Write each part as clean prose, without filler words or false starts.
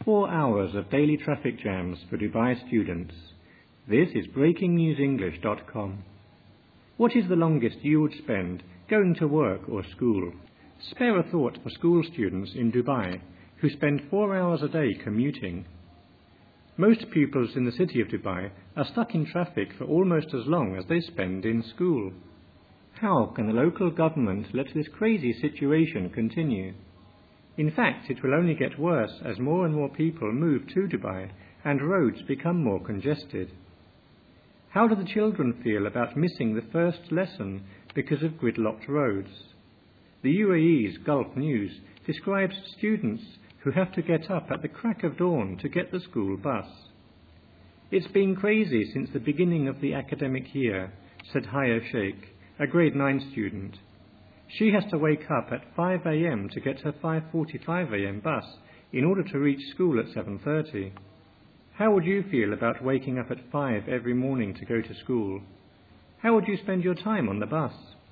4 hours of daily traffic jams for Dubai students. This is BreakingNewsEnglish.com. What is the longest you would spend going to work or school? Spare a thought for school students in Dubai who spend 4 hours a day commuting. Most pupils in the city of Dubai are stuck in traffic for almost as long as they spend in school. How can the local government let this crazy situation continue? In fact, it will only get worse as more and more people move to Dubai and roads become more congested. How do the children feel about missing the first lesson because of gridlocked roads? The UAE's Gulf News describes students who have to get up at the crack of dawn to get the school bus. It's been crazy since the beginning of the academic year, said Haya Sheikh, a grade 9 student. She has to wake up at 5 a.m. to get her 5:45 a.m. bus in order to reach school at 7:30. How would you feel about waking up at 5 every morning to go to school? How would you spend your time on the bus?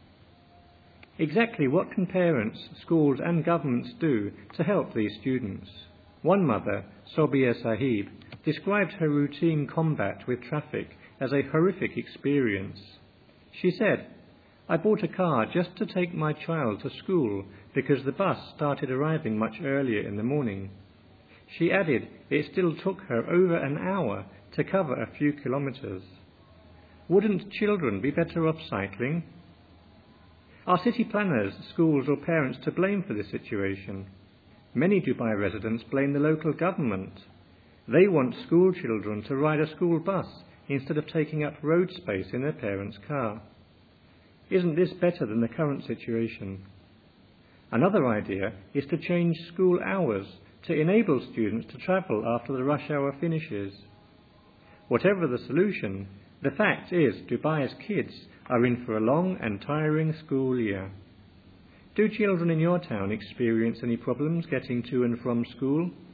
Exactly what can parents, schools and governments do to help these students? One mother, Sobia Sahib, described her routine combat with traffic as a horrific experience. She said, "I bought a car just to take my child to school because the bus started arriving much earlier in the morning." She added it still took her over an hour to cover a few kilometers. Wouldn't children be better off cycling? Are city planners, schools or parents to blame for this situation? Many Dubai residents blame the local government. They want school children to ride a school bus instead of taking up road space in their parents' car. Isn't this better than the current situation? Another idea is to change school hours to enable students to travel after the rush hour finishes. Whatever the solution, the fact is Dubai's kids are in for a long and tiring school year. Do children in your town experience any problems getting to and from school?